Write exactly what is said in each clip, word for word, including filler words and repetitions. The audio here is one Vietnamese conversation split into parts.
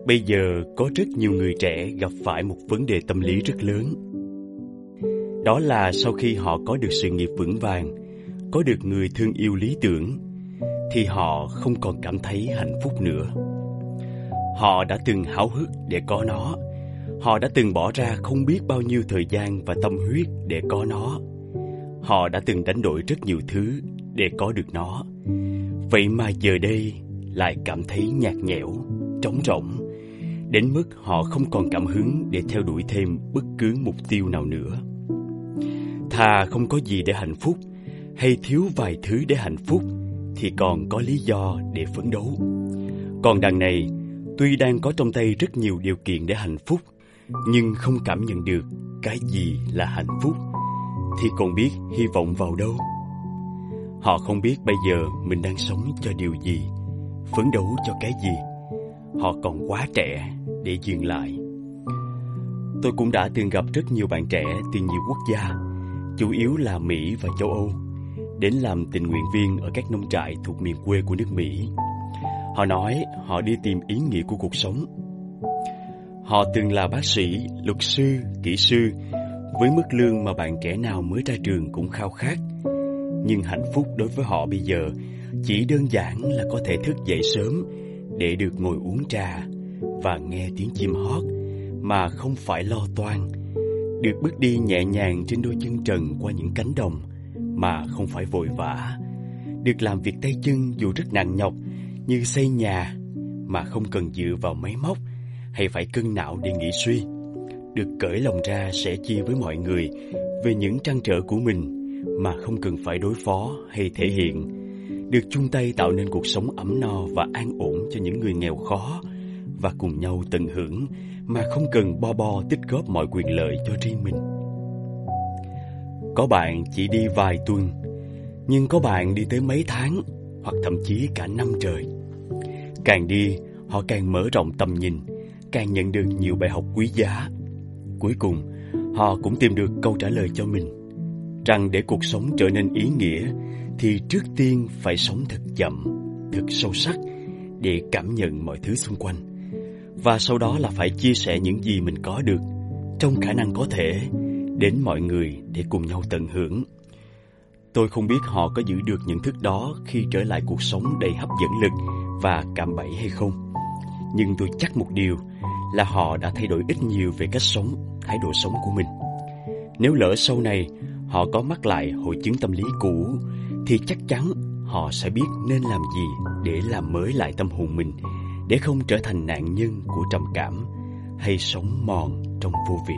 Bây giờ có rất nhiều người trẻ gặp phải một vấn đề tâm lý rất lớn. Đó là sau khi họ có được sự nghiệp vững vàng, có được người thương yêu lý tưởng, thì họ không còn cảm thấy hạnh phúc nữa. Họ đã từng háo hức để có nó. Họ đã từng bỏ ra không biết bao nhiêu thời gian và tâm huyết để có nó. Họ đã từng đánh đổi rất nhiều thứ để có được nó. Vậy mà giờ đây lại cảm thấy nhạt nhẽo, trống rỗng, đến mức họ không còn cảm hứng để theo đuổi thêm bất cứ mục tiêu nào nữa. Thà không có gì để hạnh phúc, hay thiếu vài thứ để hạnh phúc, thì còn có lý do để phấn đấu. Còn đằng này, tuy đang có trong tay rất nhiều điều kiện để hạnh phúc, nhưng không cảm nhận được cái gì là hạnh phúc, thì còn biết hy vọng vào đâu. Họ không biết bây giờ mình đang sống cho điều gì, phấn đấu cho cái gì. Họ còn quá trẻ để dừng lại. Tôi cũng đã từng gặp rất nhiều bạn trẻ từ nhiều quốc gia, chủ yếu là Mỹ và châu Âu, đến làm tình nguyện viên ở các nông trại thuộc miền quê của nước Mỹ. Họ nói họ đi tìm ý nghĩa của cuộc sống. Họ từng là bác sĩ, luật sư, kỹ sư, với mức lương mà bạn trẻ nào mới ra trường cũng khao khát. Nhưng hạnh phúc đối với họ bây giờ chỉ đơn giản là có thể thức dậy sớm để được ngồi uống trà và nghe tiếng chim hót mà không phải lo toan, được bước đi nhẹ nhàng trên đôi chân trần qua những cánh đồng mà không phải vội vã, được làm việc tay chân dù rất nặng nhọc như xây nhà mà không cần dựa vào máy móc hay phải cân não để nghĩ suy, được cởi lòng ra sẻ chia với mọi người về những trăn trở của mình mà không cần phải đối phó hay thể hiện, được chung tay tạo nên cuộc sống ấm no và an ổn cho những người nghèo khó, và cùng nhau tận hưởng mà không cần bo bo tích góp mọi quyền lợi cho riêng mình. Có bạn chỉ đi vài tuần, nhưng có bạn đi tới mấy tháng hoặc thậm chí cả năm trời. Càng đi, họ càng mở rộng tầm nhìn, càng nhận được nhiều bài học quý giá. Cuối cùng, họ cũng tìm được câu trả lời cho mình, rằng để cuộc sống trở nên ý nghĩa thì trước tiên phải sống thật chậm, thật sâu sắc để cảm nhận mọi thứ xung quanh. Và sau đó là phải chia sẻ những gì mình có được, trong khả năng có thể, đến mọi người để cùng nhau tận hưởng. Tôi không biết họ có giữ được nhận thức đó khi trở lại cuộc sống đầy hấp dẫn lực và cạm bẫy hay không. Nhưng tôi chắc một điều là họ đã thay đổi ít nhiều về cách sống, thái độ sống của mình. Nếu lỡ sau này họ có mắc lại hội chứng tâm lý cũ, thì chắc chắn họ sẽ biết nên làm gì để làm mới lại tâm hồn mình, để không trở thành nạn nhân của trầm cảm hay sống mòn trong vô vị.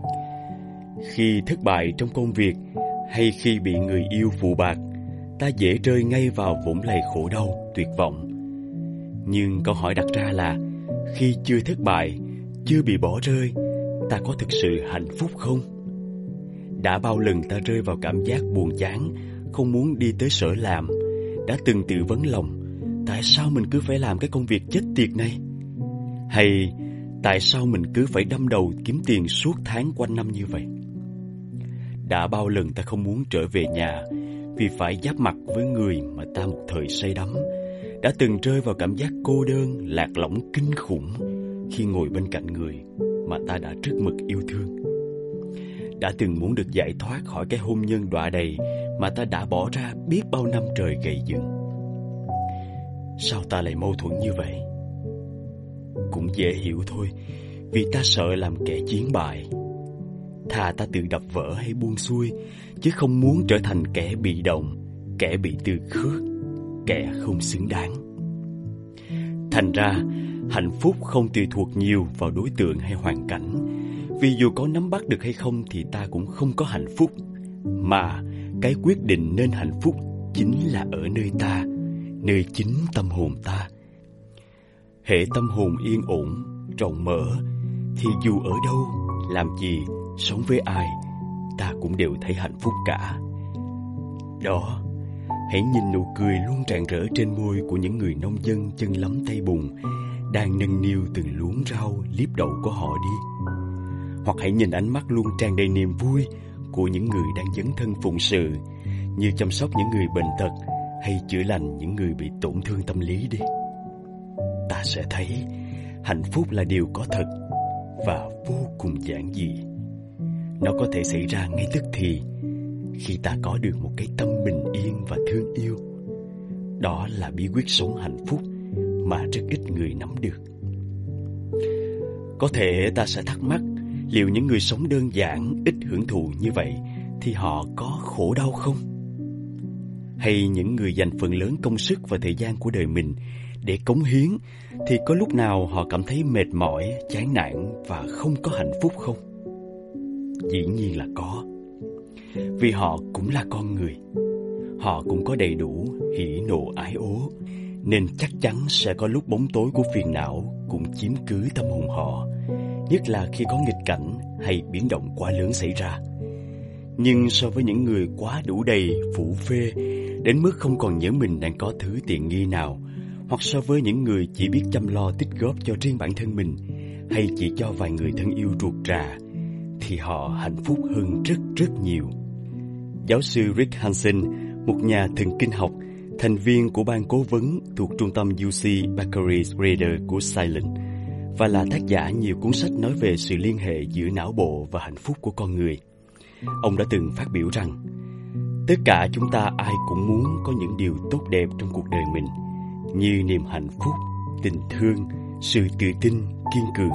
Khi thất bại trong công việc hay khi bị người yêu phụ bạc, ta dễ rơi ngay vào vũng lầy khổ đau, tuyệt vọng. Nhưng câu hỏi đặt ra là, khi chưa thất bại, chưa bị bỏ rơi, ta có thực sự hạnh phúc không? Đã bao lần ta rơi vào cảm giác buồn chán, không muốn đi tới sở làm, đã từng tự vấn lòng, tại sao mình cứ phải làm cái công việc chết tiệt này? Hay tại sao mình cứ phải đâm đầu kiếm tiền suốt tháng quanh năm như vậy? Đã bao lần ta không muốn trở về nhà vì phải giáp mặt với người mà ta một thời say đắm, đã từng rơi vào cảm giác cô đơn, lạc lõng kinh khủng khi ngồi bên cạnh người mà ta đã rất mực yêu thương. Đã từng muốn được giải thoát khỏi cái hôn nhân đọa đầy mà ta đã bỏ ra biết bao năm trời gầy dựng. Sao ta lại mâu thuẫn như vậy? Cũng dễ hiểu thôi, vì ta sợ làm kẻ chiến bại. Thà ta tự đập vỡ hay buông xuôi, chứ không muốn trở thành kẻ bị động, kẻ bị từ khước, kẻ không xứng đáng. Thành ra, hạnh phúc không tùy thuộc nhiều vào đối tượng hay hoàn cảnh, vì dù có nắm bắt được hay không thì ta cũng không có hạnh phúc, mà cái quyết định nên hạnh phúc chính là ở nơi ta, nơi chính tâm hồn ta. Hễ tâm hồn yên ổn, rộng mở, thì dù ở đâu, làm gì, sống với ai, ta cũng đều thấy hạnh phúc cả. Đó, hãy nhìn nụ cười luôn rạng rỡ trên môi của những người nông dân chân lấm tay bùn, đang nâng niu từng luống rau liếp đậu của họ đi. Hoặc hãy nhìn ánh mắt luôn tràn đầy niềm vui của những người đang dấn thân phụng sự, như chăm sóc những người bệnh tật hay chữa lành những người bị tổn thương tâm lý đi. Ta sẽ thấy hạnh phúc là điều có thật và vô cùng giản dị. Nó có thể xảy ra ngay tức thì khi ta có được một cái tâm bình yên và thương yêu. Đó là bí quyết sống hạnh phúc mà rất ít người nắm được. Có thể ta sẽ thắc mắc, liệu những người sống đơn giản, ít hưởng thụ như vậy thì họ có khổ đau không? Hay những người dành phần lớn công sức và thời gian của đời mình để cống hiến thì có lúc nào họ cảm thấy mệt mỏi, chán nản và không có hạnh phúc không? Dĩ nhiên là có. Vì họ cũng là con người. Họ cũng có đầy đủ hỉ nộ ái ố, nên chắc chắn sẽ có lúc bóng tối của phiền não cũng chiếm cứ tâm hồn họ, nhất là khi có nghịch cảnh hay biến động quá lớn xảy ra. Nhưng so với những người quá đủ đầy, phủ phê, đến mức không còn nhớ mình đang có thứ tiện nghi nào, hoặc so với những người chỉ biết chăm lo tích góp cho riêng bản thân mình, hay chỉ cho vài người thân yêu ruột rà, thì họ hạnh phúc hơn rất rất nhiều. Giáo sư Rick Hansen, một nhà thần kinh học, thành viên của ban cố vấn thuộc trung tâm u xê Berkeley Reader của Silent, và là tác giả nhiều cuốn sách nói về sự liên hệ giữa não bộ và hạnh phúc của con người. Ông đã từng phát biểu rằng, tất cả chúng ta ai cũng muốn có những điều tốt đẹp trong cuộc đời mình, như niềm hạnh phúc, tình thương, sự tự tin, kiên cường.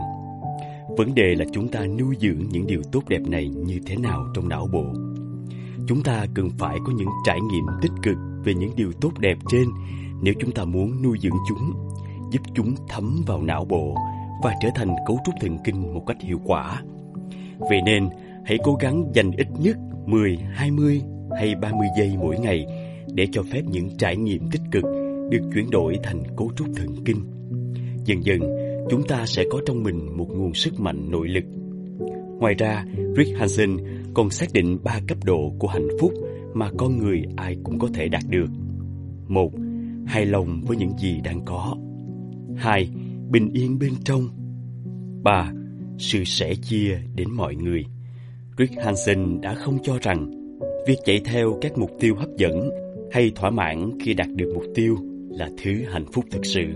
Vấn đề là chúng ta nuôi dưỡng những điều tốt đẹp này như thế nào trong não bộ. Chúng ta cần phải có những trải nghiệm tích cực về những điều tốt đẹp trên nếu chúng ta muốn nuôi dưỡng chúng, giúp chúng thấm vào não bộ và trở thành cấu trúc thần kinh một cách hiệu quả. Vậy nên, hãy cố gắng dành ít nhất mười, hai mươi hay ba mươi giây mỗi ngày để cho phép những trải nghiệm tích cực được chuyển đổi thành cấu trúc thần kinh. Dần dần, chúng ta sẽ có trong mình một nguồn sức mạnh nội lực. Ngoài ra, Rick Hansen còn xác định ba cấp độ của hạnh phúc mà con người ai cũng có thể đạt được. Một, hài lòng với những gì đang có. Hai, bình yên bên trong. Ba, sự sẻ chia đến mọi người. Rick Hansen đã không cho rằng việc chạy theo các mục tiêu hấp dẫn hay thỏa mãn khi đạt được mục tiêu là thứ hạnh phúc thực sự.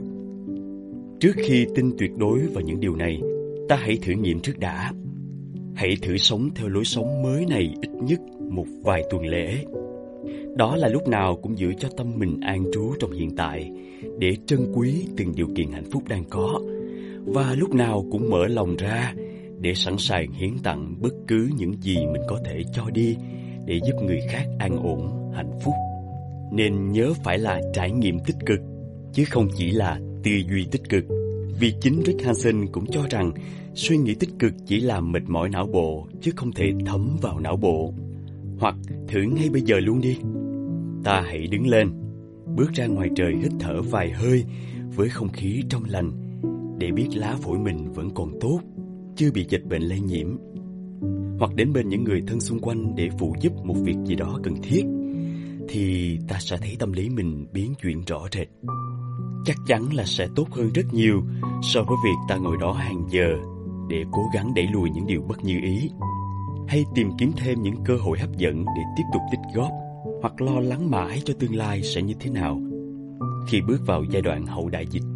Trước khi tin tuyệt đối vào những điều này, ta hãy thử nghiệm trước đã. Hãy thử sống theo lối sống mới này ít nhất một vài tuần lễ. Đó là lúc nào cũng giữ cho tâm mình an trú trong hiện tại, để trân quý từng điều kiện hạnh phúc đang có, và lúc nào cũng mở lòng ra để sẵn sàng hiến tặng bất cứ những gì mình có thể cho đi để giúp người khác an ổn, hạnh phúc. Nên nhớ phải là trải nghiệm tích cực, chứ không chỉ là tư duy tích cực. Vì chính Rick Hansen cũng cho rằng suy nghĩ tích cực chỉ làm mệt mỏi não bộ, chứ không thể thấm vào não bộ. Hoặc thử ngay bây giờ luôn đi. Ta hãy đứng lên, bước ra ngoài trời hít thở vài hơi với không khí trong lành, để biết lá phổi mình vẫn còn tốt, chưa bị dịch bệnh lây nhiễm. Hoặc đến bên những người thân xung quanh để phụ giúp một việc gì đó cần thiết, thì ta sẽ thấy tâm lý mình biến chuyển rõ rệt. Chắc chắn là sẽ tốt hơn rất nhiều so với việc ta ngồi đó hàng giờ để cố gắng đẩy lùi những điều bất như ý, hay tìm kiếm thêm những cơ hội hấp dẫn để tiếp tục tích góp, hoặc lo lắng mãi cho tương lai sẽ như thế nào khi bước vào giai đoạn hậu đại dịch.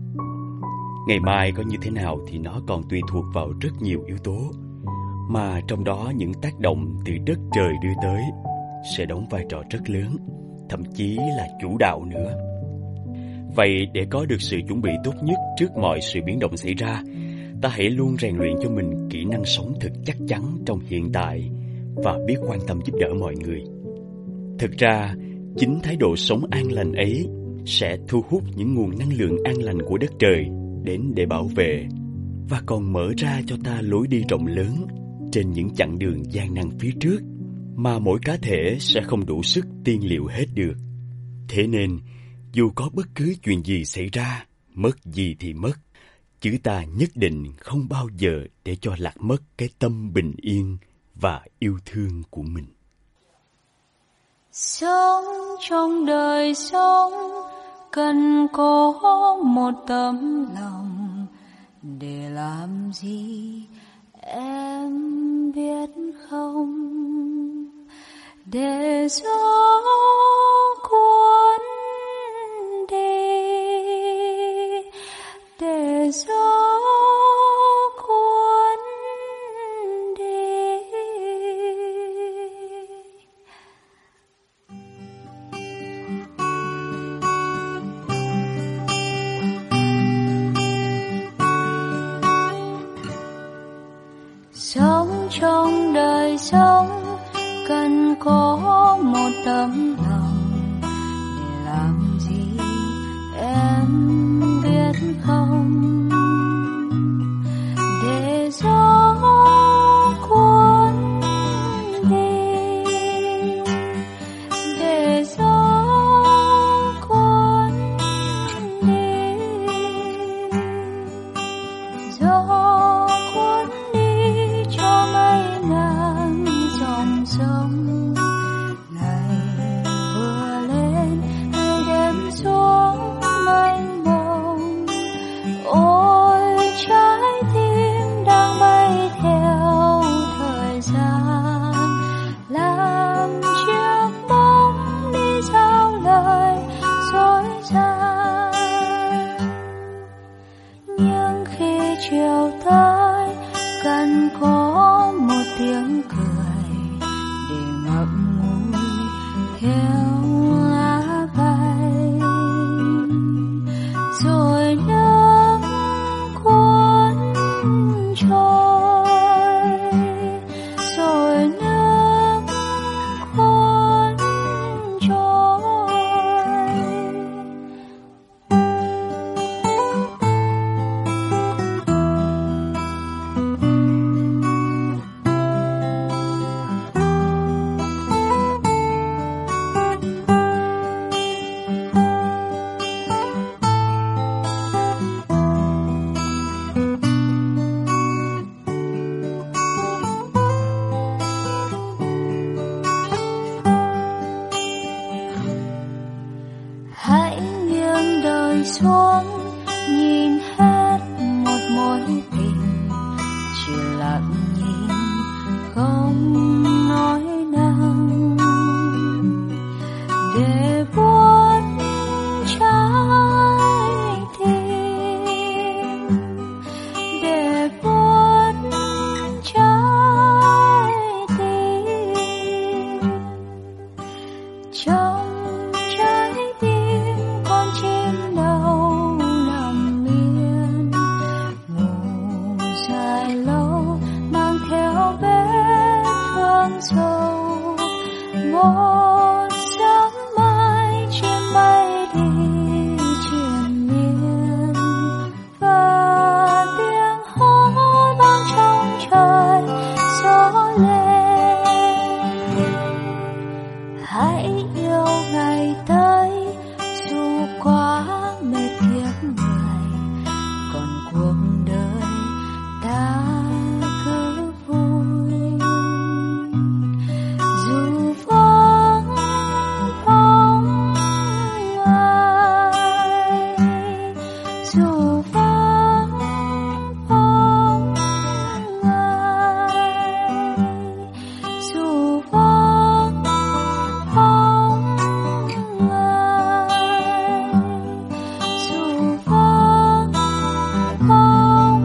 Ngày mai có như thế nào thì nó còn tùy thuộc vào rất nhiều yếu tố, mà trong đó những tác động từ đất trời đưa tới sẽ đóng vai trò rất lớn, thậm chí là chủ đạo nữa. Vậy để có được sự chuẩn bị tốt nhất trước mọi sự biến động xảy ra, ta hãy luôn rèn luyện cho mình kỹ năng sống thật chắc chắn trong hiện tại và biết quan tâm giúp đỡ mọi người. Thực ra, chính thái độ sống an lành ấy sẽ thu hút những nguồn năng lượng an lành của đất trời đến để bảo vệ, và còn mở ra cho ta lối đi rộng lớn trên những chặng đường gian nan phía trước mà mỗi cá thể sẽ không đủ sức tiên liệu hết được. Thế nên, dù có bất cứ chuyện gì xảy ra, mất gì thì mất, chứ ta nhất định không bao giờ để cho lạc mất cái tâm bình yên và yêu thương của mình. Sống trong đời sống cần có một tấm lòng, để làm gì em biết không? Để gió cuốn đi, để gió ngồi xuống nhìn hết một mối tình, chỉ lặng nhìn không nói năng, để buốt trái tim, để buốt trái tim. Trong trái tim con chim đâu nằm yên, ngủ dài lâu mang theo vết thương sâu. Một sớm mai chim bay đi triền miên, và tiếng hò vang trong trời gió lên. Hãy yêu ngày tới dù quá mệt kiếp người, còn cuộc đời ta cứ vui. Dù vắng bóng ai, dù vắng bóng ai, dù vắng bóng ai, dù vắng bóng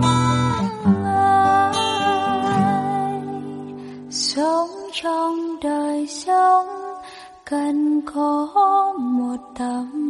ai. Sống trong đời sống cần có một tấm